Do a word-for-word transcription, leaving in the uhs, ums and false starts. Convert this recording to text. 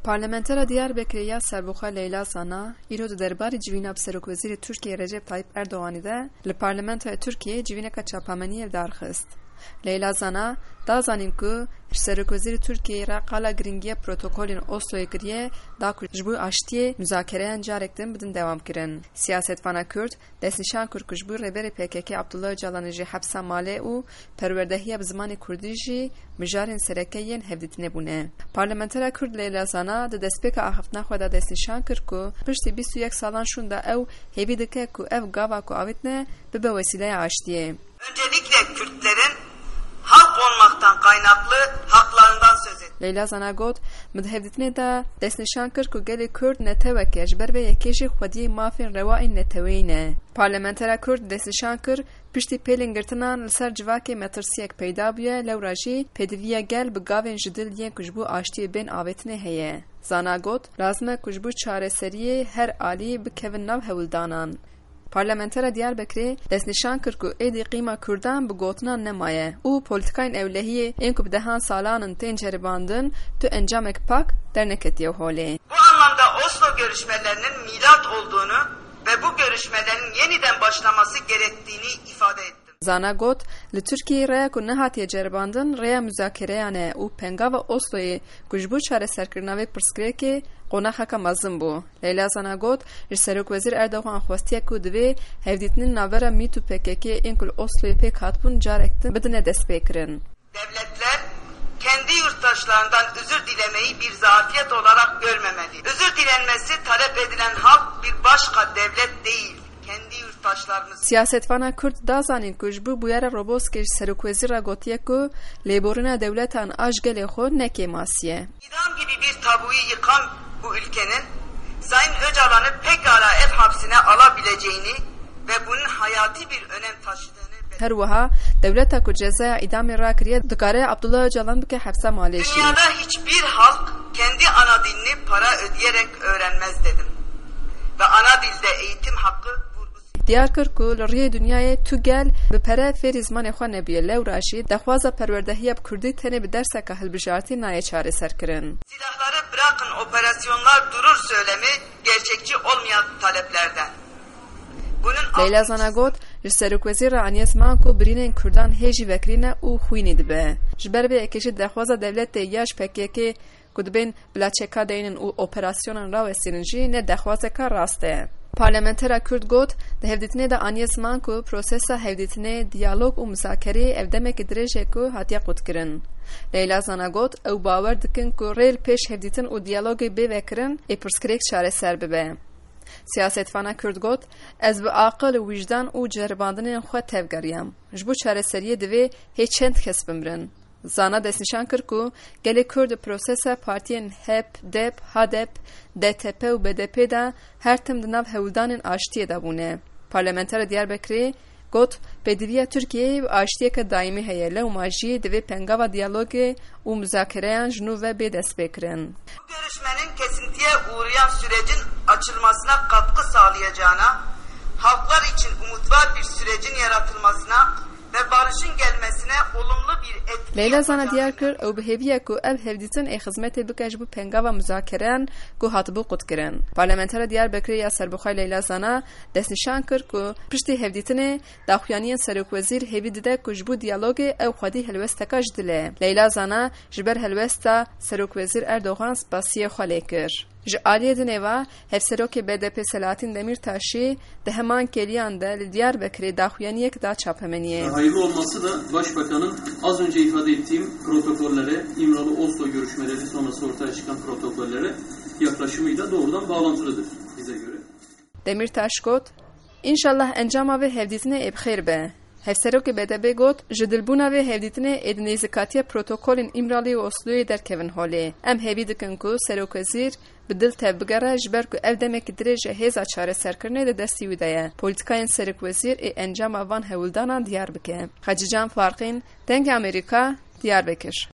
Parlamentera Diyarbekirê ya Serbuxa Leyla Zana îro di derbarê civîna Serokvezîrê Tirkiyeyê Recep Tayyip Erdoganî de li Parlamentoya Tirkiyeyê civîneka çapameniyê darxist. Leyla Zana da zanîn ku Serokvezîrê Tirkiyeyê re qala giringiya protokolên Osloyê kiriye da ku ji bo aştiyê müzakereyan carek din bidin dewam kirin. Siyasetvana Kurd destnîşan kir ku ji bo rêberê P K K Abdullah Öcalanê jî hepsa malê û perwerdehiya bi zimanê Kurdî jî mijarên serekeyên hevdîtinê bûne. Parlamentera Kurd Leyla Zana di destpêka axiftina xwe de destnîşan kir ku piştî bîst û yek salan şûn de ew hêvî dike ku ev gava ku avîtine bibe wesîleya aştiyê. Öncelikle Kürtlerin halk olmaktan kaynaklı haklarından söz etti. Leyla Zana got, mid hevdîtinê de destnîşan kir ku gelê Kurd neteweke ji ber vê yekê jî xwediyê mafên rewayên neteweyî ne. Parlamentera Kurd destnîşan kir piştî pêlên girtinan li ser civakê metirsiyek peyda bûye lewra jî pêdiviya gel bi gavên ji dil yên ku ji bo aştiyê bên avêtinê heye. Zana got, lazim e ku ji bo çareseriyê her alî bikevin nav hewildanan. Parlamentera Diyarbekirê destnîşan kir ku êdî qîma Kurdan bi gotinan nemaye û polîtikayên ewlehiyê yên ku bi dehan salan in tên ceribandin tu encamek pak derneketiye holê. Bu anlamda Oslo görüşmelerinin milat olduğunu ve bu görüşmelerin yeniden başlaması gerektiğini ifade ettim. Zana got, li Tirkiyeyê rêya ku nehatiye ceribandin rêya müzakereyan e û pengava Osloyê ku ji bo çareserkirina vê pirsgirêkê qonaxeka mezin bû. Leyla Zana got, ji Serokvezîr Erdogan xwestiye ku divê hevdîtinên navbera Mît û P K K yên ku li Osloyê pêk hatbûn carek din bidine destpêkirin. Devletler kendi yurttaşlarından özür dilemeyi bir zafiyet olarak görmemeli. Özür dilenmesi talep edilen halk bir başka devlet değil. Kendi yurttaşlarımız. Siyasetvana Kurd da zanîn ku ji bo bûyera Roboskê ji Serokvezîra gotiye ku lêborîna dewletan a ji gelê xwe neke masiye. İdam gibi bir tabuyu yıkan bu ülkenin Sayın Öcalan'ı pekala ev hapsine alabileceğini ve bunun hayati bir önem taşıdığını her wiha dewleta ku cezaya îdamê rakiriye dikare Abdullah Öcalan bike hepsa malê jî. Dünyada hiçbir halk kendi ana dilini para ödeyerek öğrenmez dedim. Ve ana dilde eğitim hakkı diyar kir ku li riyê dunyayê tu gel bi pere fêrî zimanê xwe nebiye lewra jî dexwaza perwerdehiya bi Kurdî tenê bi derseka hilbijartî nayê çareserkirin. Silahları bırakın operasyonlar durur söylemi gerçekçi olmayan taleplerden. Bunun Leyla Zana got, ji Serokvezîra aniye ziman ku birînên Kurdan hê jî vekirîne û xwînî dibe. Ji ber vê yekê jî dexwaza dewletê ya ji P K K ku dibên bila çeka deynin û operasyonan rawestînin jî ne dexwazeka rast e. Parlamentera Kurd got, di hevdîtinê de aniye ziman ku prosesa hevdîtinê, diyalog û müzakereyê ev demekî dirêj ku hatiye qutkirin. Leyla Zana got, ew bawer dikin ku rêl pêş hevdîtin û diyalogê bê vekirin ê pirsgirêk çareser bibe. Siyasetvana Kurd got, ez bi aqil û wîjdan û ceribandinên xwe tevgeriyam. Ji bo çareseriyê divê hê çend kes bimirin. Zana destnîşan kir ku gelê Kurd prosesa partiyên H E P, D E P, H D P, D T P û B D P de her tim di nav hewildanên aştiyê de bûne. Parlamentera Diyarbekirê got, pêdiviya Tirkiyeyê bi aştiyeke daîmî heye lewma jî divê pengava diyalogê û müzakereyan ji nû ve bê destpêkirin. Bu görüşmenin kesintiye uğrayan sürecin açılmasına katkı sağlayacağına, halklar için umutvar bir sürecin yaratılmasına ve barışın gelmesine olumlu bir etki. Leyla Zana diyar kir ew bi hêviye ku ev hevdîtin ê xizmetê bike ji bo pengava müzakereyan ku hatibû qutkirin. Parlamentera Diyarbekirê ya Serbuxa Leyla Zana destnîşan kir ku piştî hevdîtinê daxuyaniyên Serokvezîr hêvî dide ku ji bo diyalogê ew xwedî helwesteka ji dilê. Leyla Zana ji ber helwesta Serokvezîr Erdogan spasiyê xwe lê kir. Ji aliyê din êva hevserokê B D P Selahattin Demirtaşî di heman keliyan de li Diyarbekirê daxuyaniyek da çapemeniyê. Hayırlı olması da Başbakanın az önce ifade ettiğim protokollere, İmralı Oslo görüşmeleri sonrası ortaya çıkan protokollere yaklaşımıyla doğrudan bağlantılıdır bize göre. Demirtaş got, İnşallah encama vê hevdîtinê ê bixêr be. Hevserokê B D P got, ji dilbûna vê hevdîtinê ê di nêzîkatiya protokolên İmralî û Osloyê derkevin holê. Em hêvî dikin ku Serokvezîr bi dil tev bigere ji ber ku ev demekî dirêj e hêza çareserkirinê di destî wî de ye. Polîtikayên Serokvezîr ê encama van hewildanan diyar bike. Xecican Farqîn, Dengê Amerîka, Diyarbekir.